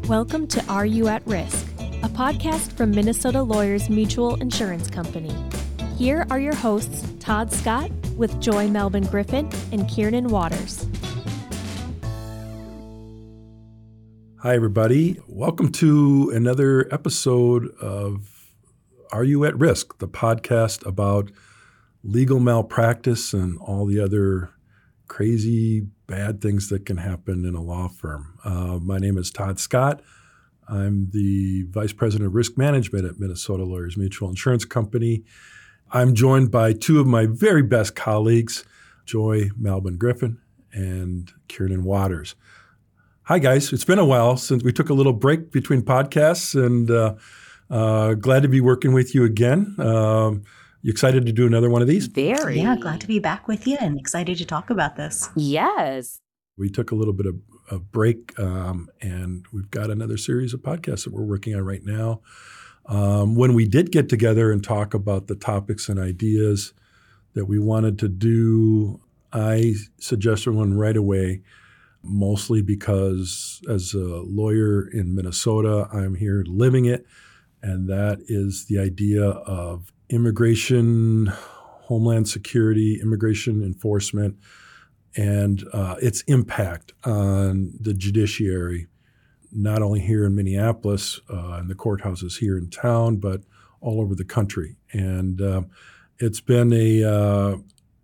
Welcome to Are You at Risk, a podcast from Minnesota Lawyers Mutual Insurance Company. Here are your hosts, Todd Scott with Joy Melvin Griffin and Kiernan Waters. Hi, everybody. Welcome to another episode of Are You at Risk, the podcast about legal malpractice and all the other crazy bad things that can happen in a law firm. My name is Todd Scott. I'm the Vice President of Risk Management at Minnesota Lawyers Mutual Insurance Company. I'm joined by two of my very best colleagues, Joy Melvin Griffin and Kiernan Waters. Hi, guys. It's been a while since we took a little break between podcasts, and glad to be working with you again. You excited to do another one of these? Very. Yeah, glad to be back with you and excited to talk about this. Yes. We took a little bit of a break, and we've got another series of podcasts that we're working on right now. When we did get together and talk about the topics and ideas that we wanted to do, I suggested one right away, mostly because as a lawyer in Minnesota, I'm here living it, and that is the idea of immigration, homeland security, immigration enforcement, and its impact on the judiciary, not only here in Minneapolis and the courthouses here in town, but all over the country. And it's been a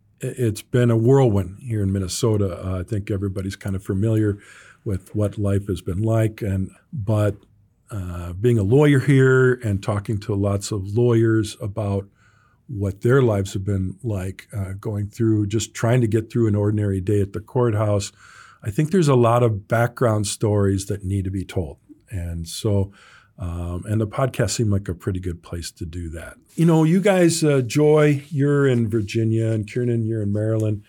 whirlwind here in Minnesota. I think everybody's kind of familiar with what life has been like, but being a lawyer here and talking to lots of lawyers about what their lives have been like, going through, just trying to get through an ordinary day at the courthouse, I think there's a lot of background stories that need to be told. And so, and the podcast seemed like a pretty good place to do that. You know, you guys, Joy, you're in Virginia, and Kiernan, you're in Maryland.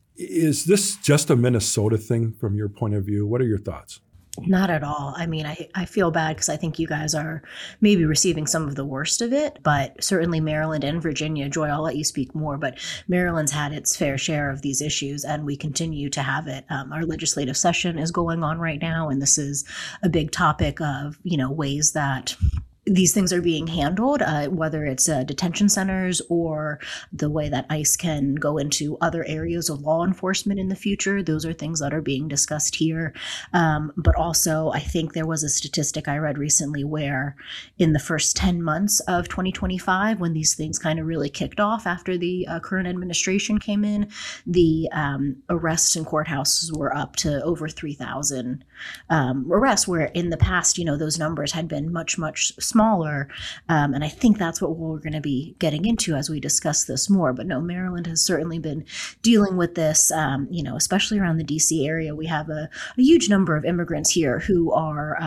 Is this just a Minnesota thing from your point of view? What are your thoughts? Not at all. I mean, I feel bad because I think you guys are maybe receiving some of the worst of it, but certainly Maryland and Virginia, Joy, I'll let you speak more, but Maryland's had its fair share of these issues and we continue to have it. Our legislative session is going on right now, and this is a big topic of, ways that these things are being handled, whether it's detention centers or the way that ICE can go into other areas of law enforcement in the future. Those are things that are being discussed here. But also, I think there was a statistic I read recently where in the first 10 months of 2025, when these things kind of really kicked off after the current administration came in, the arrests in courthouses were up to over 3,000 arrests, where in the past, those numbers had been much, much smaller. And I think that's what we're going to be getting into as we discuss this more. But no, Maryland has certainly been dealing with this, especially around the DC area. We have a huge number of immigrants here who are,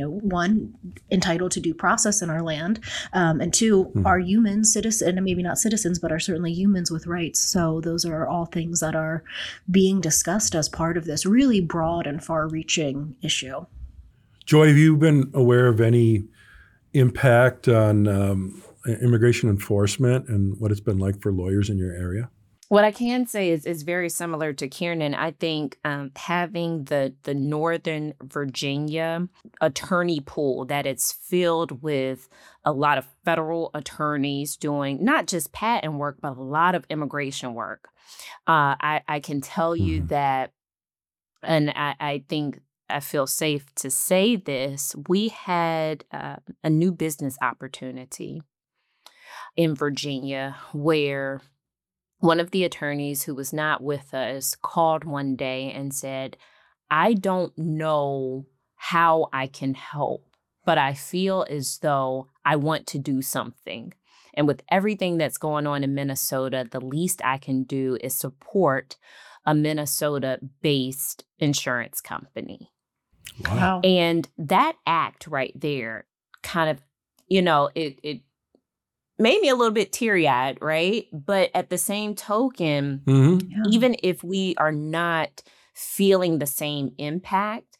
one, entitled to due process in our land, and two, are human citizens, and maybe not citizens, but are certainly humans with rights. So those are all things that are being discussed as part of this really broad and far-reaching issue. Joy, have you been aware of any impact on immigration enforcement and what it's been like for lawyers in your area? What I can say is very similar to Kiernan. I think having the Northern Virginia attorney pool that it's filled with a lot of federal attorneys doing not just patent work, but a lot of immigration work. I can tell you that, and I think I feel safe to say this, we had a new business opportunity in Virginia where one of the attorneys who was not with us called one day and said, I don't know how I can help, but I feel as though I want to do something. And with everything that's going on in Minnesota, the least I can do is support a Minnesota-based insurance company. Wow. And that act right there kind of, it made me a little bit teary-eyed, right? But at the same token, even if we are not feeling the same impact,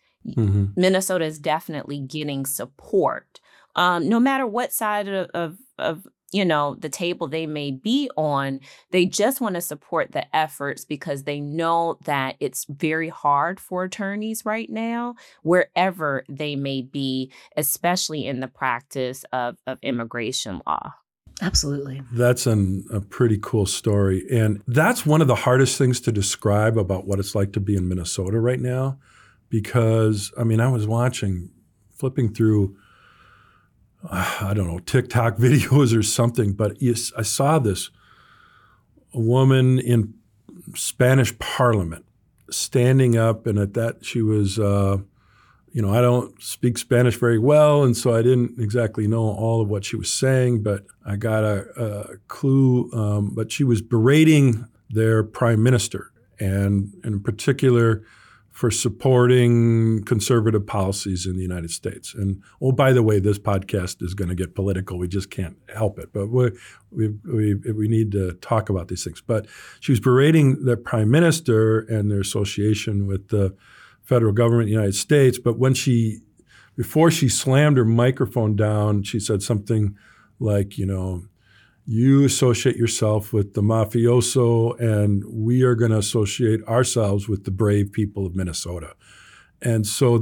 Minnesota is definitely getting support, no matter what side of the table they may be on, they just want to support the efforts because they know that it's very hard for attorneys right now, wherever they may be, especially in the practice of immigration law. Absolutely. That's a pretty cool story. And that's one of the hardest things to describe about what it's like to be in Minnesota right now. Because, I was flipping through, I don't know, TikTok videos or something, but I saw this woman in Spanish Parliament standing up, and at that she was, I don't speak Spanish very well, and so I didn't exactly know all of what she was saying, but I got a clue. But she was berating their prime minister, and in particular for supporting conservative policies in the United States. And, by the way, this podcast is going to get political. We just can't help it. But we need to talk about these things. But she was berating the prime minister and their association with the federal government in the United States. But before she slammed her microphone down, she said something like, you associate yourself with the mafioso, and we are going to associate ourselves with the brave people of Minnesota. And so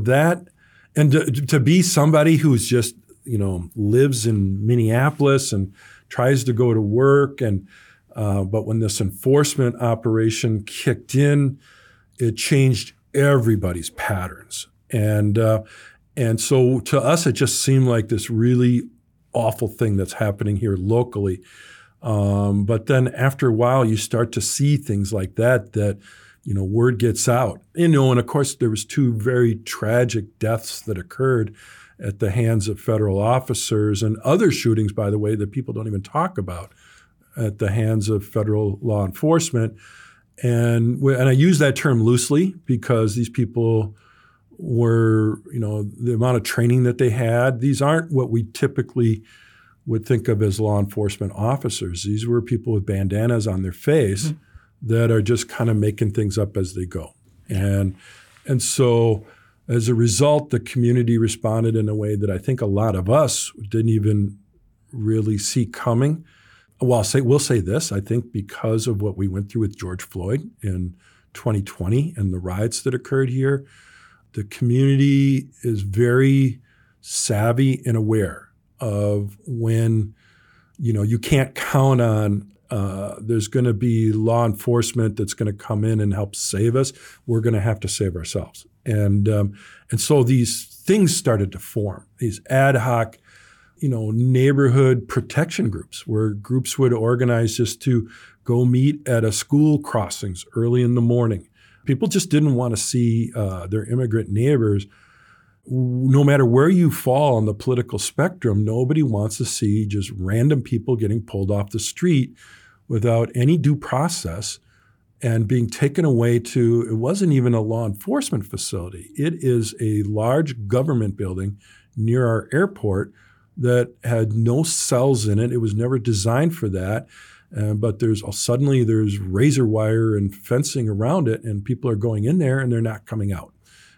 to be somebody who's just, lives in Minneapolis and tries to go to work, but when this enforcement operation kicked in, it changed everybody's patterns. And so to us, it just seemed like this really awful thing that's happening here locally. But then after a while, you start to see things like that, word gets out. And of course, there was 2 very tragic deaths that occurred at the hands of federal officers, and other shootings, by the way, that people don't even talk about, at the hands of federal law enforcement. And I use that term loosely because these people were, the amount of training that they had. These aren't what we typically would think of as law enforcement officers. These were people with bandanas on their face that are just kind of making things up as they go. And so as a result, the community responded in a way that I think a lot of us didn't even really see coming. Well, we'll say this, I think because of what we went through with George Floyd in 2020 and the riots that occurred here, the community is very savvy and aware of when, you can't count on there's going to be law enforcement that's going to come in and help save us. We're going to have to save ourselves. And so these things started to form, these ad hoc, neighborhood protection groups where groups would organize just to go meet at a school crossings early in the morning. People just didn't want to see their immigrant neighbors. No matter where you fall on the political spectrum, nobody wants to see just random people getting pulled off the street without any due process and being taken away to, it wasn't even a law enforcement facility. It is a large government building near our airport that had no cells in it. It was never designed for that. But suddenly there's razor wire and fencing around it, and people are going in there and they're not coming out.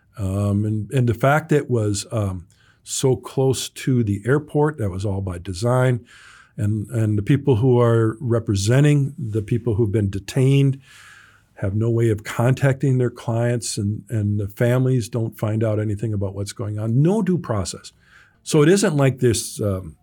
And the fact that it was so close to the airport, that was all by design. And the people who are representing the people who've been detained have no way of contacting their clients, and the families don't find out anything about what's going on. No due process. So it isn't like this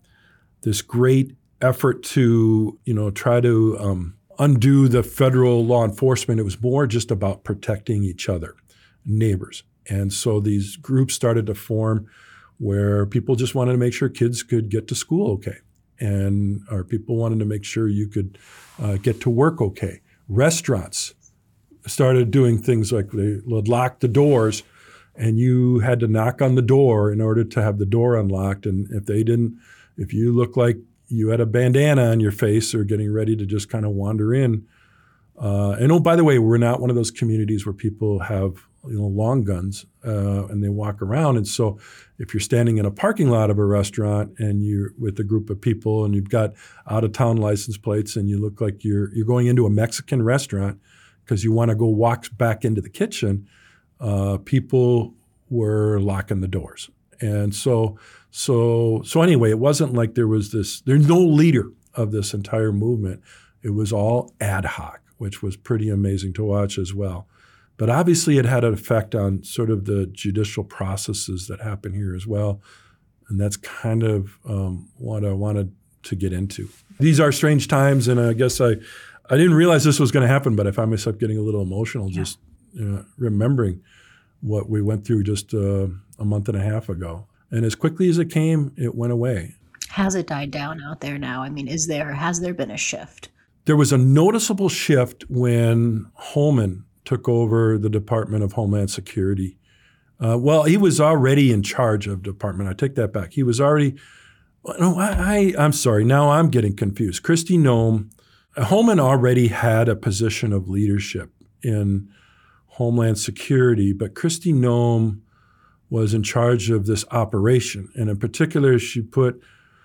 great effort to, try to undo the federal law enforcement. It was more just about protecting each other, neighbors. And so these groups started to form where people just wanted to make sure kids could get to school okay. Or people wanted to make sure you could get to work okay. Restaurants started doing things like they would lock the doors, and you had to knock on the door in order to have the door unlocked. And if you looked like you had a bandana on your face or getting ready to just kind of wander in. And by the way, we're not one of those communities where people have long guns and they walk around. And so if you're standing in a parking lot of a restaurant and you're with a group of people and you've got out-of-town license plates and you look like you're going into a Mexican restaurant because you want to go walk back into the kitchen, people were locking the doors. And so anyway, it wasn't like there's no leader of this entire movement, it was all ad hoc, which was pretty amazing to watch as well. But obviously it had an effect on sort of the judicial processes that happen here as well. And that's kind of what I wanted to get into. These are strange times, and I guess I didn't realize this was going to happen, but I found myself getting a little emotional just remembering what we went through just a month and a half ago. And as quickly as it came, it went away. Has it died down out there now? I mean, has there been a shift? There was a noticeable shift when Holman took over the Department of Homeland Security. Well, he was already in charge of the department. I take that back. He was already, no, I'm sorry. Now I'm getting confused. Kristi Noem, Holman already had a position of leadership in Homeland Security, but Kristi Noem was in charge of this operation. And in particular, she put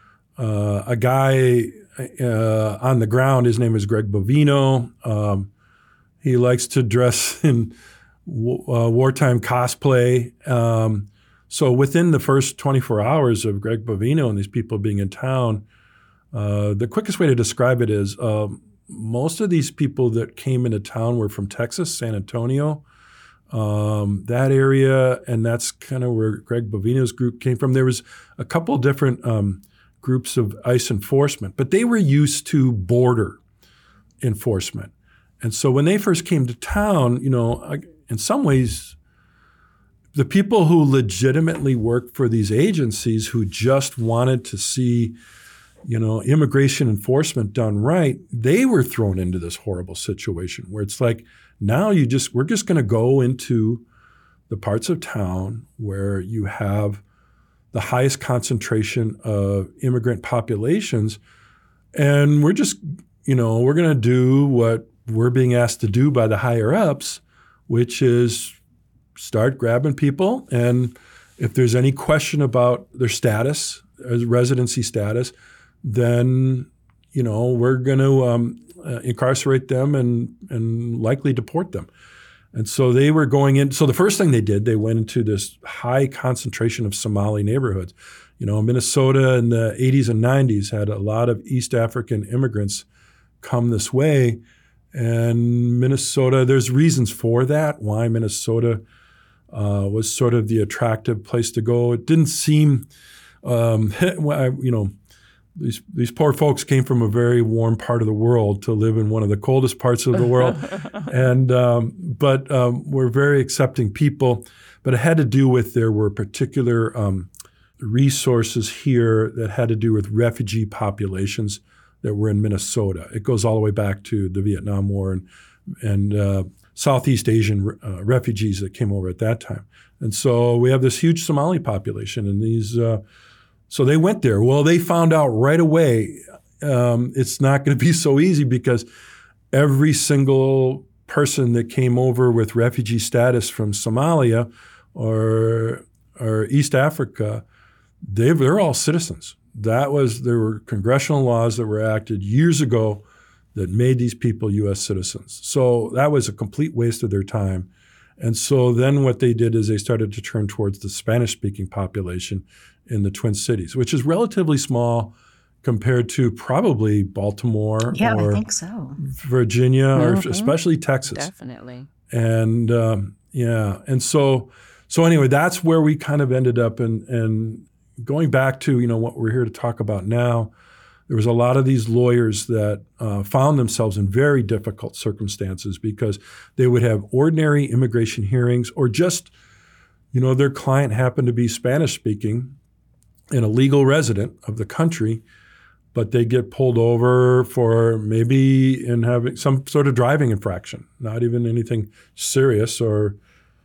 a guy on the ground. His name is Greg Bovino. He likes to dress in wartime cosplay. So within the first 24 hours of Greg Bovino and these people being in town, the quickest way to describe it is most of these people that came into town were from Texas, San Antonio, that area, and that's kind of where Greg Bovino's group came from. There was a couple different groups of ICE enforcement, but they were used to border enforcement. And so when they first came to town, in some ways, the people who legitimately worked for these agencies who just wanted to see, immigration enforcement done right, they were thrown into this horrible situation where it's like, now we're just going to go into the parts of town where you have the highest concentration of immigrant populations, and we're just, we're going to do what we're being asked to do by the higher ups, which is start grabbing people. And if there's any question about their status, residency status, then, we're going to incarcerate them and likely deport them. And so they were going in. So the first thing they did, they went into this high concentration of Somali neighborhoods. Minnesota in the 80s and 90s had a lot of East African immigrants come this way. And Minnesota, there's reasons for that, why Minnesota was sort of the attractive place to go. It didn't seem, these poor folks came from a very warm part of the world to live in one of the coldest parts of the world. But we're very accepting people. But it had to do with there were particular resources here that had to do with refugee populations that were in Minnesota. It goes all the way back to the Vietnam War and Southeast Asian refugees that came over at that time. And so we have this huge Somali population, and these so they went there. Well, they found out right away it's not going to be so easy because every single person that came over with refugee status from Somalia or East Africa, they're all citizens. There were congressional laws that were acted years ago that made these people U.S. citizens. So that was a complete waste of their time. And so then what they did is they started to turn towards the Spanish-speaking population in the Twin Cities, which is relatively small compared to probably Baltimore or I think so. Virginia or especially Texas. Definitely. And and so anyway, that's where we kind of ended up. And going back to what we're here to talk about now, there was a lot of these lawyers that found themselves in very difficult circumstances because they would have ordinary immigration hearings or just, their client happened to be Spanish-speaking and a legal resident of the country, but they get pulled over for maybe in having some sort of driving infraction, not even anything serious or,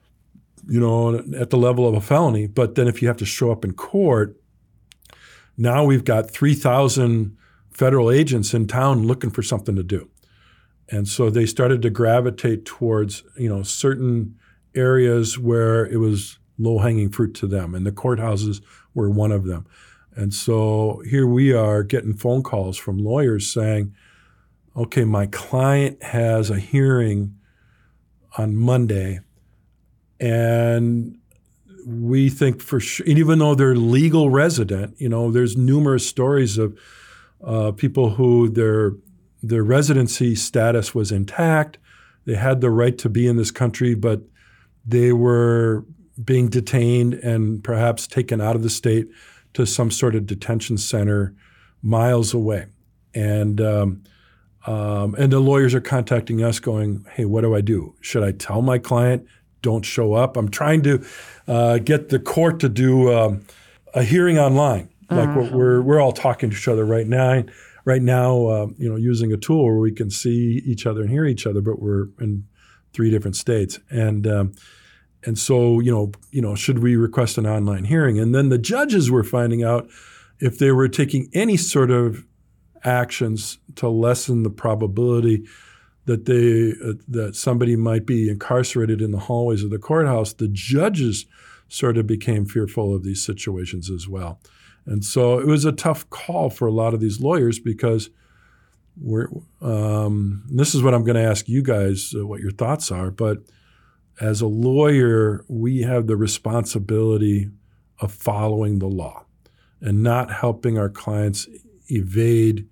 at the level of a felony. But then if you have to show up in court, now we've got 3,000 federal agents in town looking for something to do. And so they started to gravitate towards, certain areas where it was low-hanging fruit to them, and the courthouses were one of them. And so here we are getting phone calls from lawyers saying, okay, my client has a hearing on Monday, and we think for sure, even though they're legal resident, there's numerous stories of people who their residency status was intact. They had the right to be in this country, but they were being detained and perhaps taken out of the state to some sort of detention center miles away. And the lawyers are contacting us going, hey, what do I do? Should I tell my client, don't show up? I'm trying to get the court to do a hearing online, like what we're all talking to each other right now. Right now, using a tool where we can see each other and hear each other, but we're in 3 different states. And so, should we request an online hearing? And then the judges were finding out if they were taking any sort of actions to lessen the probability that that somebody might be incarcerated in the hallways of the courthouse. The judges sort of became fearful of these situations as well. And so it was a tough call for a lot of these lawyers because this is what I'm going to ask you guys what your thoughts are. But as a lawyer, we have the responsibility of following the law and not helping our clients evade,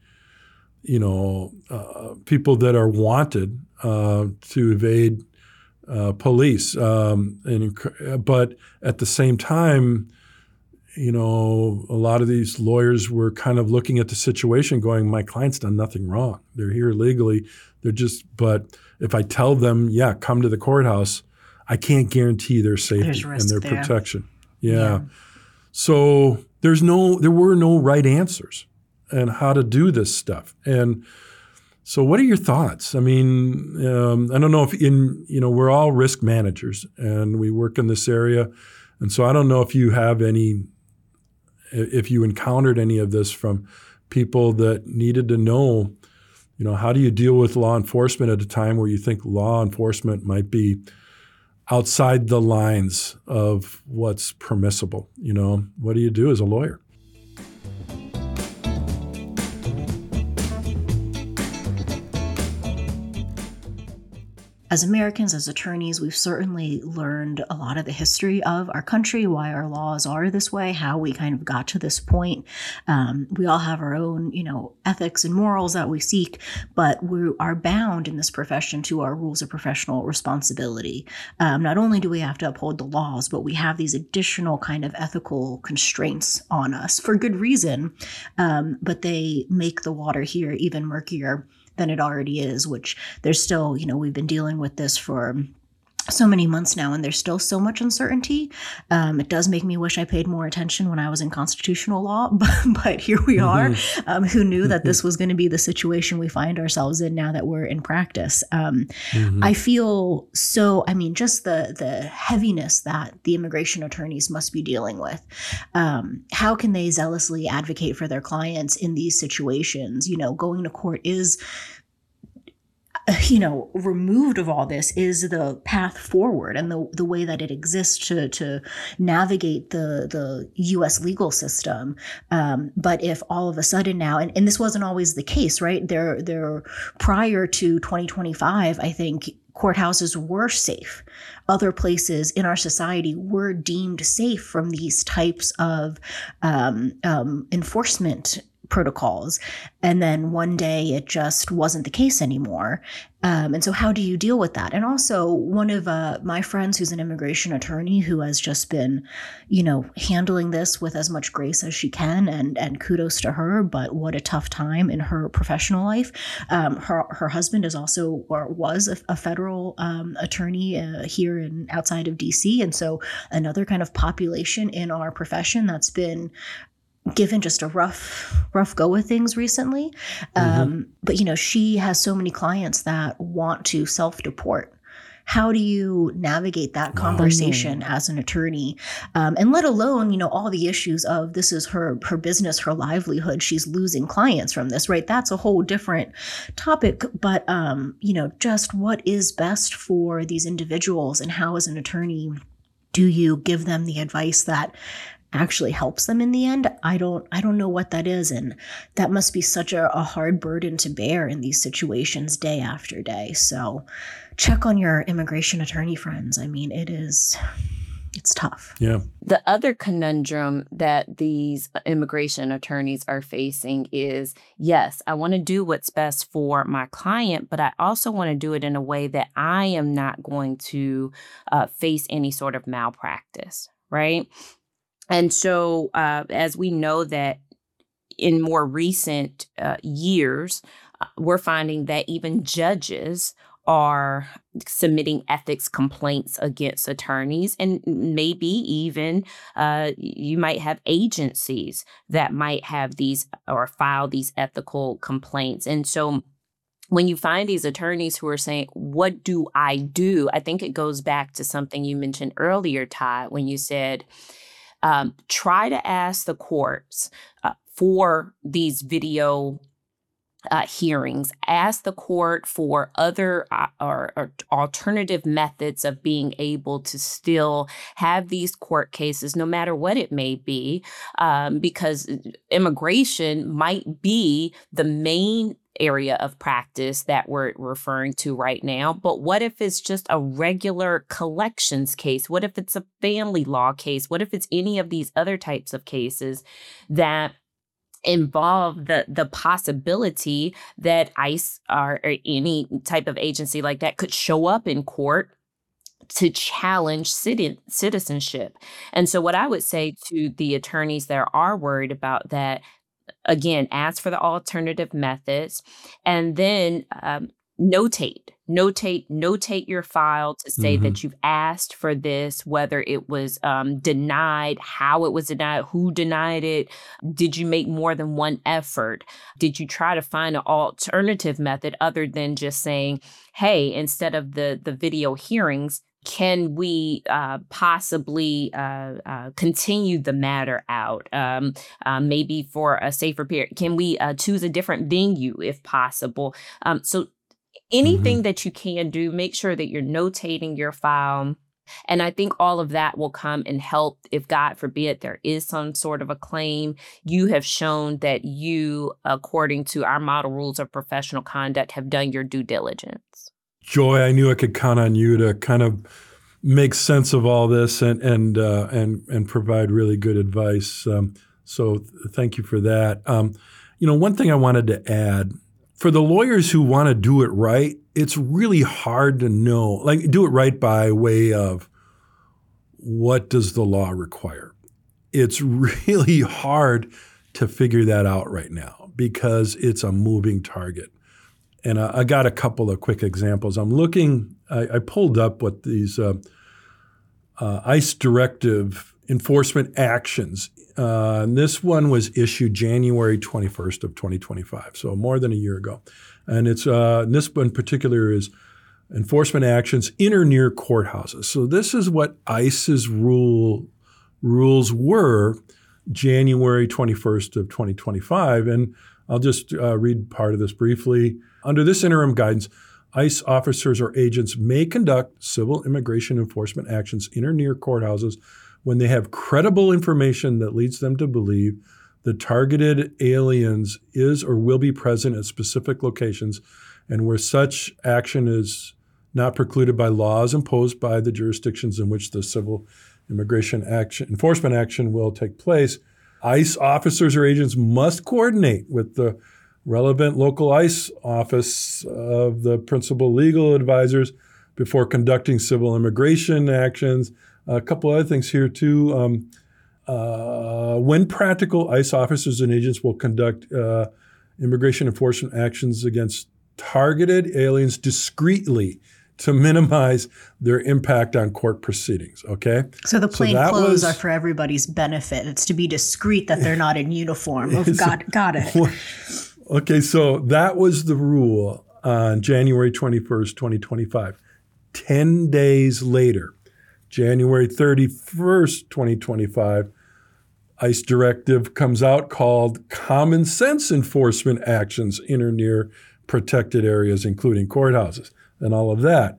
people that are wanted to evade police. But at the same time, a lot of these lawyers were kind of looking at the situation going, my client's done nothing wrong. They're here legally. But if I tell them, come to the courthouse, I can't guarantee their safety and their protection. Yeah. So there were no right answers on how to do this stuff. And so what are your thoughts? I mean, I don't know if we're all risk managers and we work in this area. And so I don't know if you have if you encountered any of this from people that needed to know, how do you deal with law enforcement at a time where you think law enforcement might be outside the lines of what's permissible? What do you do as a lawyer? As Americans, as attorneys, we've certainly learned a lot of the history of our country, why our laws are this way, how we kind of got to this point. We all have our own, ethics and morals that we seek, but we are bound in this profession to our rules of professional responsibility. Not only do we have to uphold the laws, but we have these additional kind of ethical constraints on us for good reason, but they make the water here even murkier than it already is, which there's still, we've been dealing with this for so many months now, and there's still so much uncertainty. It does make me wish I paid more attention when I was in constitutional law, but here we are. Who knew that this was going to be the situation we find ourselves in now that we're in practice? I feel just the heaviness that the immigration attorneys must be dealing with. How can they zealously advocate for their clients in these situations? Going to court is removed of all this is the path forward and the way that it exists to navigate the U.S. legal system. But if all of a sudden now, and this wasn't always the case, right? There prior to 2025, I think courthouses were safe. Other places in our society were deemed safe from these types of enforcement protocols. And then one day it just wasn't the case anymore. And so how do you deal with that? And also one of my friends who's an immigration attorney who has just been, handling this with as much grace as she can, and kudos to her, but what a tough time in her professional life. Her husband is also, or was a federal attorney here outside of DC. And so another kind of population in our profession that's been given just a rough go with things recently. But, she has so many clients that want to self-deport. How do you navigate that conversation as an attorney? And let alone, all the issues of this is her business, her livelihood. She's losing clients from this, right? That's a whole different topic. But, just what is best for these individuals, and how as an attorney do you give them the advice that actually helps them in the end? I don't know what that is. And that must be such a hard burden to bear in these situations day after day. So check on your immigration attorney friends. I mean, it is It's tough. Yeah. The other conundrum that these immigration attorneys are facing is, yes, I want to do what's best for my client, but I also want to do it in a way that I am not going to face any sort of malpractice, right? And so as we know that in more recent years, we're finding that even judges are submitting ethics complaints against attorneys, and maybe even you might have agencies that might have these or file these ethical complaints. And so when you find these attorneys who are saying, what do? I think it goes back to something you mentioned earlier, Todd, when you said, try to ask the courts for these video hearings, ask the court for other or alternative methods of being able to still have these court cases, no matter what it may be, because immigration might be the main area of practice that we're referring to right now. But what if it's just a regular collections case? What if it's a family law case? What if it's any of these other types of cases that involve the possibility that ICE or any type of agency like that could show up in court to challenge citizenship? And so what I would say to the attorneys that are worried about that, again, ask for the alternative methods, and then notate your file to say that you've asked for this, whether it was denied, how it was denied, who denied it. Did you make more than one effort? Did you try to find an alternative method other than just saying, hey, instead of the video hearings, can we possibly continue the matter out, maybe for a safer period? Can we choose a different venue if possible? So anything that you can do, make sure that you're notating your file. And I think all of that will come and help if, God forbid, there is some sort of a claim. You have shown that you, according to our model rules of professional conduct, have done your due diligence. Joy, I knew I could count on you to kind of make sense of all this and provide really good advice. So thank you for that. One thing I wanted to add, for the lawyers who want to do it right, it's really hard to know, like do it right by way of what does the law require? It's really hard to figure that out right now because it's a moving target. And I got a couple of quick examples. I pulled up what these ICE directive enforcement actions. And this one was issued January 21st of 2025, so more than a year ago. And it's this one in particular is enforcement actions in or near courthouses. So this is what ICE's rules were January 21st of 2025. And I'll just read part of this briefly. Under this interim guidance, ICE officers or agents may conduct civil immigration enforcement actions in or near courthouses when they have credible information that leads them to believe the targeted aliens is or will be present at specific locations and where such action is not precluded by laws imposed by the jurisdictions in which the civil immigration enforcement action will take place. ICE officers or agents must coordinate with the relevant local ICE office of the principal legal advisors before conducting civil immigration actions. A couple other things here too. When practical, ICE officers and agents will conduct immigration enforcement actions against targeted aliens discreetly to minimize their impact on court proceedings, okay? So the plain clothes are for everybody's benefit. It's to be discreet that they're not in uniform. Oh, got it. Okay, so that was the rule on January 21st, 2025. 10 days later, January 31st, 2025, ICE directive comes out called Common Sense Enforcement Actions in or near protected areas, including courthouses, and all of that.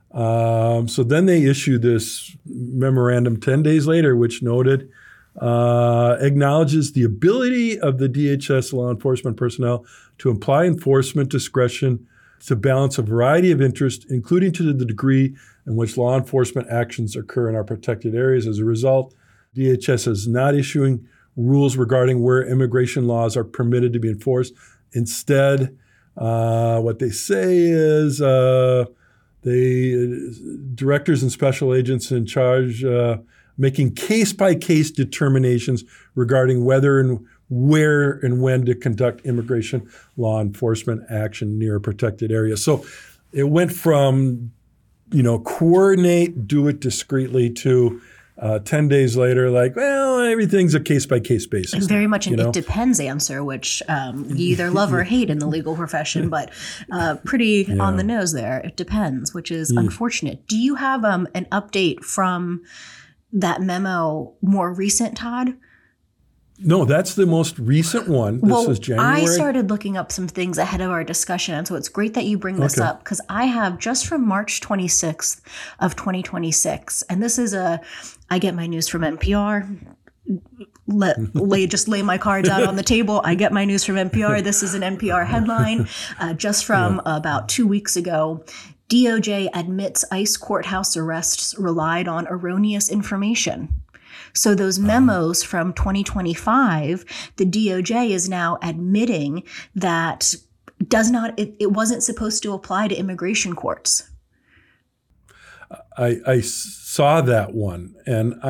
So then they issued this memorandum 10 days later, which noted, acknowledges the ability of the DHS law enforcement personnel to apply enforcement discretion to balance a variety of interests, including to the degree in which law enforcement actions occur in our protected areas. As a result, DHS is not issuing rules regarding where immigration laws are permitted to be enforced. Instead, what they say is directors and special agents in charge making case-by-case determinations regarding whether and where and when to conduct immigration law enforcement action near a protected area. So it went from, coordinate, do it discreetly to 10 days later, like, well, everything's a case-by-case basis. And very much an it depends answer, which you either love or hate in the legal profession, but pretty on the nose there. It depends, which is unfortunate. Do you have an update from that memo more recent, Todd? No, that's the most recent one. This is January. I started looking up some things ahead of our discussion, and so it's great that you bring this up, because I have just from March 26th of 2026, and this is I get my news from NPR. Just lay my cards out on the table. I get my news from NPR. This is an NPR headline just from about 2 weeks ago. DOJ admits ICE courthouse arrests relied on erroneous information. So those memos from 2025, the DOJ is now admitting that it wasn't supposed to apply to immigration courts. I saw that one, and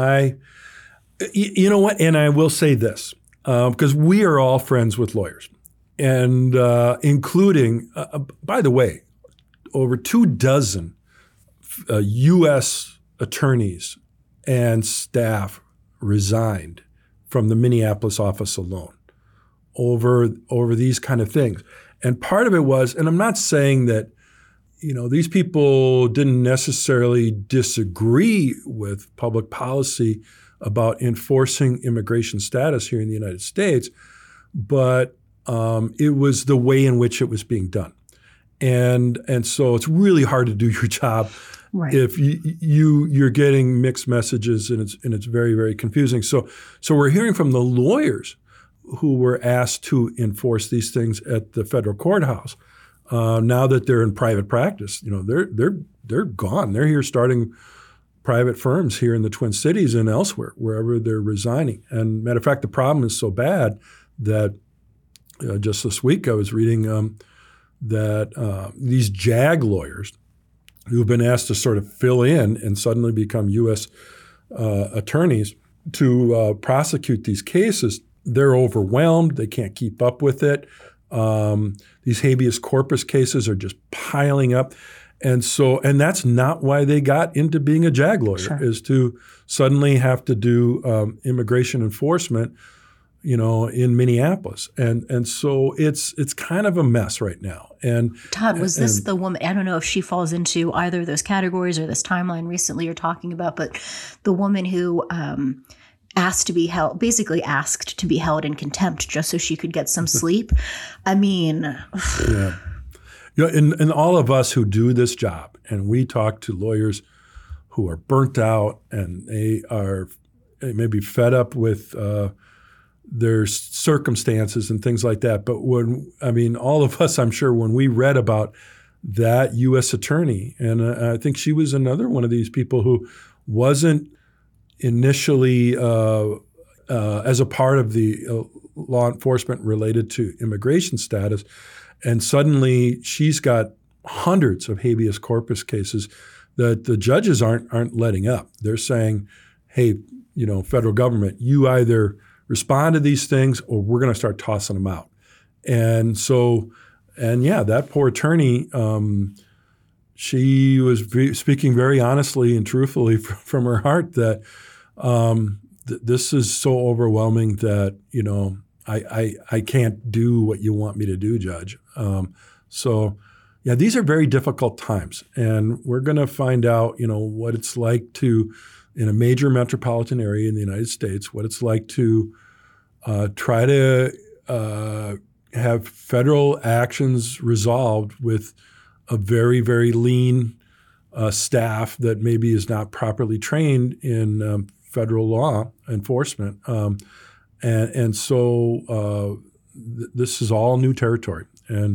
you know what? And I will say this, because we are all friends with lawyers, and including, by the way, over 24 U.S. attorneys and staff resigned from the Minneapolis office alone over these kind of things. And part of it was, and I'm not saying that, these people didn't necessarily disagree with public policy about enforcing immigration status here in the United States, but it was the way in which it was being done. And so it's really hard to do your job if you're getting mixed messages, and it's very, very confusing. So we're hearing from the lawyers who were asked to enforce these things at the federal courthouse. Now that they're in private practice, they're gone. They're here starting private firms here in the Twin Cities and elsewhere, wherever they're resigning. And matter of fact, the problem is so bad that just this week I was reading that these JAG lawyers who've been asked to sort of fill in and suddenly become U.S. Attorneys to prosecute these cases, they're overwhelmed. They can't keep up with it. These habeas corpus cases are just piling up. And that's not why they got into being a JAG lawyer, is to suddenly have to do immigration enforcement in Minneapolis. And so it's kind of a mess right now. And Todd, was this the woman, I don't know if she falls into either of those categories or this timeline recently you're talking about, but the woman who asked to be held in contempt just so she could get some sleep? I mean. Yeah. And all of us who do this job, and we talk to lawyers who are burnt out and they are maybe fed up with their circumstances and things like that. But all of us, I'm sure, when we read about that U.S. attorney, and I think she was another one of these people who wasn't initially as a part of the law enforcement related to immigration status, and suddenly she's got hundreds of habeas corpus cases that the judges aren't letting up. They're saying, hey, federal government, you either respond to these things or we're going to start tossing them out. And so, that poor attorney, she was speaking very honestly and truthfully from her heart that this is so overwhelming that, I can't do what you want me to do, Judge. These are very difficult times, and we're going to find out, what it's like to, in a major metropolitan area in the United States, what it's like to try to have federal actions resolved with a very, very lean staff that maybe is not properly trained in federal law enforcement. This is all new territory. And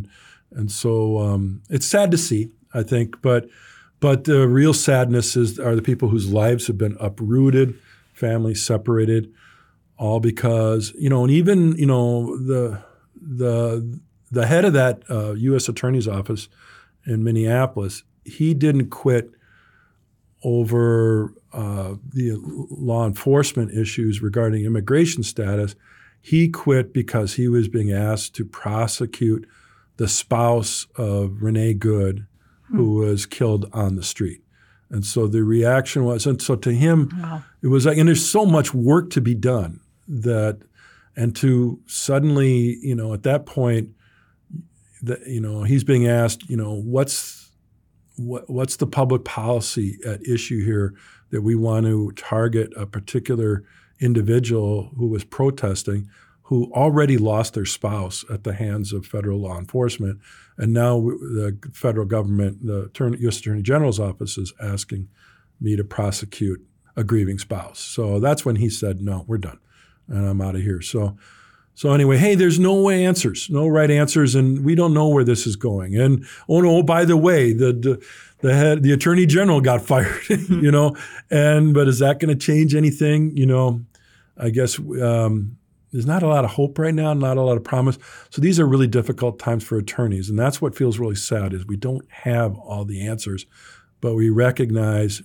And so it's sad to see, I think, but the real sadness are the people whose lives have been uprooted, families separated, all because, and even, the head of that U.S. Attorney's Office in Minneapolis, he didn't quit over the law enforcement issues regarding immigration status. He quit because he was being asked to prosecute the spouse of Renee Good, who was killed on the street. And so the reaction was, and so to him, It was like, and there's so much work to be done and to suddenly, at that point, he's being asked, what's the public policy at issue here that we want to target a particular individual who was protesting, who already lost their spouse at the hands of federal law enforcement. And now the federal government, the U.S. Attorney General's office is asking me to prosecute a grieving spouse. So that's when he said, no, we're done. And I'm out of here. So anyway, hey, there's no right answers, and we don't know where this is going. And by the way, the Attorney General got fired, but is that going to change anything? I guess there's not a lot of hope right now, not a lot of promise. So these are really difficult times for attorneys, and that's what feels really sad is we don't have all the answers, but we recognize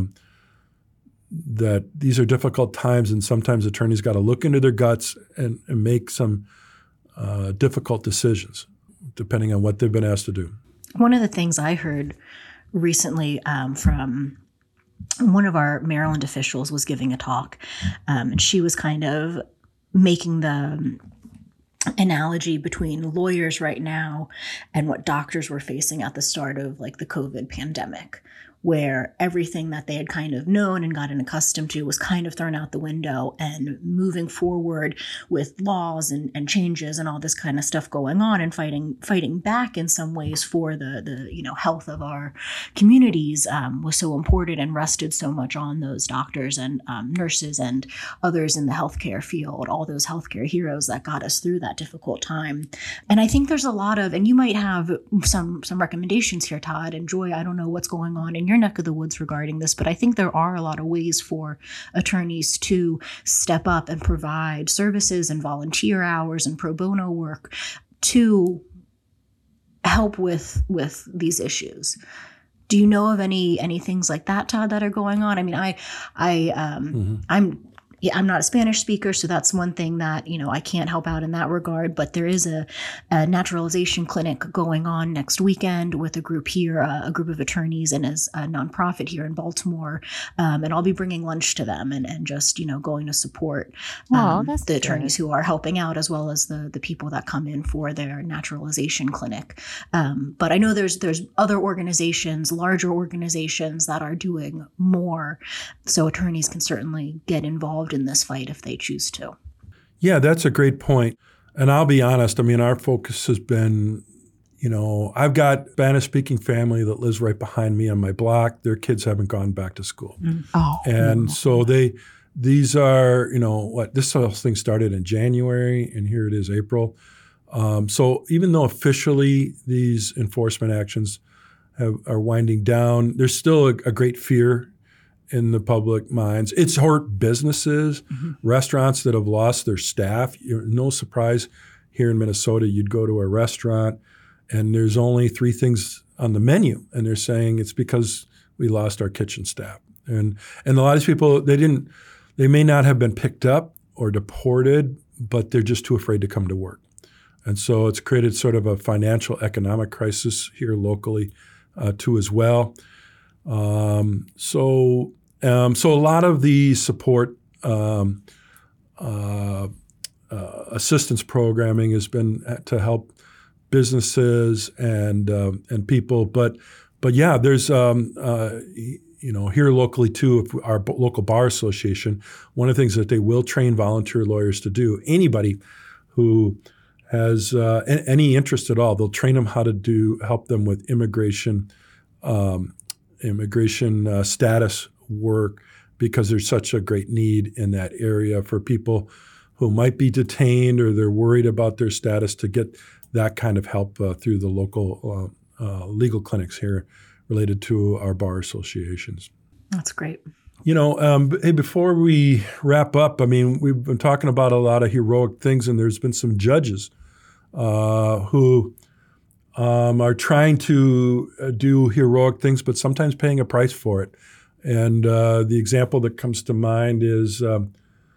that these are difficult times, and sometimes attorneys got to look into their guts and make some difficult decisions, depending on what they've been asked to do. One of the things I heard recently from one of our Maryland officials was giving a talk, and she was kind of making the analogy between lawyers right now and what doctors were facing at the start of the COVID pandemic, where everything that they had kind of known and gotten accustomed to was kind of thrown out the window, and moving forward with laws and changes and all this kind of stuff going on, and fighting back in some ways for the health of our communities was so important and rested so much on those doctors and nurses and others in the healthcare field, all those healthcare heroes that got us through that difficult time. And I think there's a lot of, and you might have some recommendations here, Todd and Joy. I don't know what's going on in your neck of the woods regarding this, but I think there are a lot of ways for attorneys to step up and provide services and volunteer hours and pro bono work to help with these issues. Do you know of any things like that, Todd, that are going on? I mean, I'm not a Spanish speaker, so that's one thing that, I can't help out in that regard. But there is a naturalization clinic going on next weekend with a group here, a group of attorneys, and as a nonprofit here in Baltimore. And I'll be bringing lunch to them and just, going to support the attorneys who are helping out, as well as the people that come in for their naturalization clinic. But I know there's other organizations, larger organizations that are doing more. So attorneys can certainly get involved in this fight if they choose to. Yeah, that's a great point. And I'll be honest, our focus has been, I've got Spanish-speaking family that lives right behind me on my block. Their kids haven't gone back to school. So these are, this whole thing started in January, and here it is April. So even though officially these enforcement actions are winding down, there's still a great fear in the public minds. It's hurt businesses, restaurants that have lost their staff. No surprise here in Minnesota, you'd go to a restaurant and there's only 3 things on the menu, and they're saying it's because we lost our kitchen staff. And a lot of these people, they may not have been picked up or deported, but they're just too afraid to come to work. And so it's created sort of a financial economic crisis here locally too as well. So a lot of the support assistance programming has been to help businesses and people, but yeah, there's here locally too, our local bar association, one of the things that they will train volunteer lawyers to do, anybody who has any interest at all, they'll train them how to help them with immigration status work, because there's such a great need in that area for people who might be detained or they're worried about their status to get that kind of help through the local legal clinics here related to our bar associations. That's great. Hey, before we wrap up, I mean, we've been talking about a lot of heroic things, and there's been some judges who are trying to do heroic things, but sometimes paying a price for it. And the example that comes to mind is a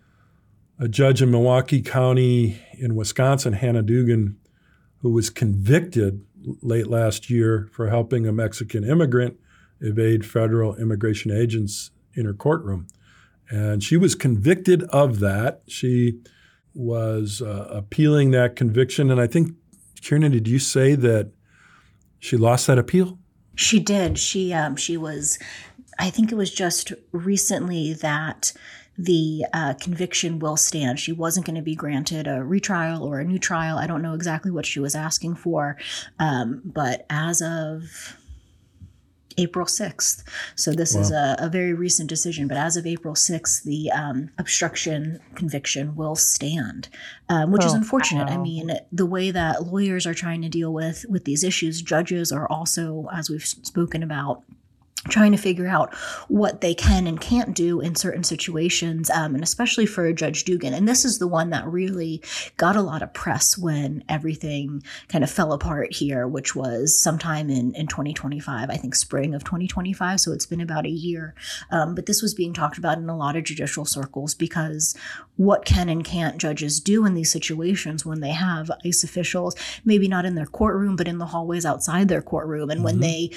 judge in Milwaukee County in Wisconsin, Hannah Dugan, who was convicted late last year for helping a Mexican immigrant evade federal immigration agents in her courtroom. And she was convicted of that. She was appealing that conviction. And I think, Kiernan, did you say that she lost that appeal? She did. She was, I think it was just recently that the conviction will stand. She wasn't going to be granted a retrial or a new trial. I don't know exactly what she was asking for, but as of April 6th. So this is a very recent decision, but as of April 6th, the obstruction conviction will stand, which is unfortunate. Wow. I mean, the way that lawyers are trying to deal with these issues, judges are also, as we've spoken about, trying to figure out what they can and can't do in certain situations, and especially for Judge Dugan. And this is the one that really got a lot of press when everything kind of fell apart here, which was sometime in 2025, I think spring of 2025. So it's been about a year. But this was being talked about in a lot of judicial circles, because what can and can't judges do in these situations when they have ICE officials, maybe not in their courtroom, but in the hallways outside their courtroom. And when they,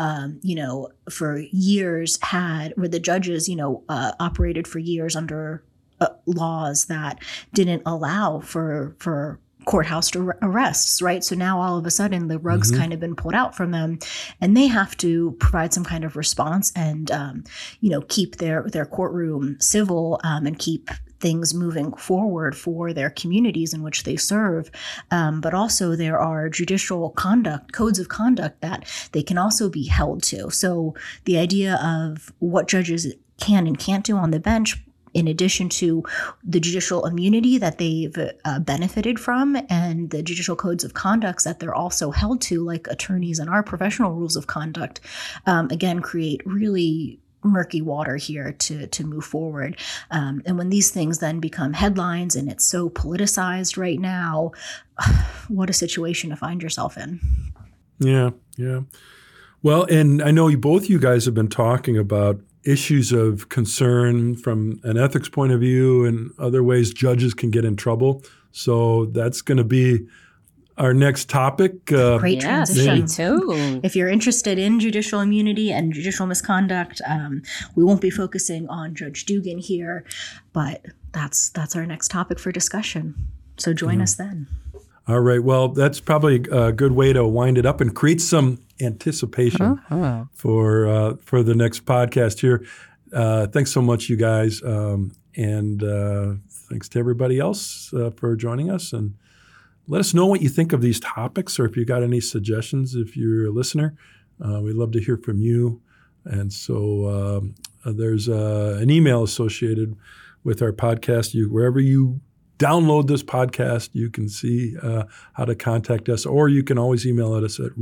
for years where the judges, operated for years under laws that didn't allow for courthouse arrests, right? So now all of a sudden the rug's kind of been pulled out from them, and they have to provide some kind of response and, keep their courtroom civil, and keep things moving forward for their communities in which they serve. But also there are judicial codes of conduct that they can also be held to. So the idea of what judges can and can't do on the bench, in addition to the judicial immunity that they've benefited from and the judicial codes of conduct that they're also held to, like attorneys and our professional rules of conduct, again, create really murky water here to move forward. And when these things then become headlines and it's so politicized right now, what a situation to find yourself in. Yeah. Well, and I know both you guys have been talking about issues of concern from an ethics point of view and other ways judges can get in trouble. So that's going to be our next topic. Great transition. Too. If you're interested in judicial immunity and judicial misconduct, we won't be focusing on Judge Dugan here, but that's our next topic for discussion. So join us then. All right. Well, that's probably a good way to wind it up and create some anticipation for the next podcast here. Thanks so much, you guys. And thanks to everybody else for joining us. And let us know what you think of these topics, or if you got any suggestions, if you're a listener. We'd love to hear from you. And so there's an email associated with our podcast. Wherever you download this podcast, you can see how to contact us, or you can always email us at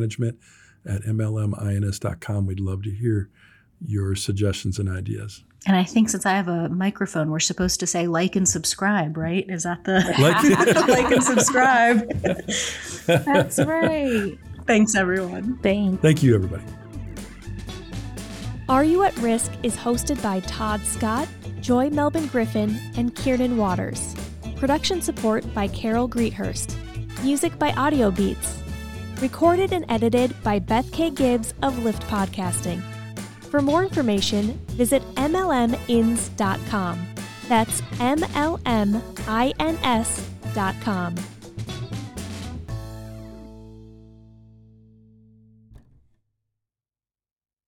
riskmanagement@mlmins.com. We'd love to hear your suggestions and ideas. And I think since I have a microphone, we're supposed to say like and subscribe, right? Is that the like and subscribe? That's right. Thanks, everyone. Thank you, everybody. Are You at Risk is hosted by Todd Scott, Joy Melvin Griffin, and Kiernan Waters. Production support by Carol Greethurst. Music by Audio Beats. Recorded and edited by Beth K. Gibbs of Lift Podcasting. For more information, visit mlmins.com. That's mlmins.com.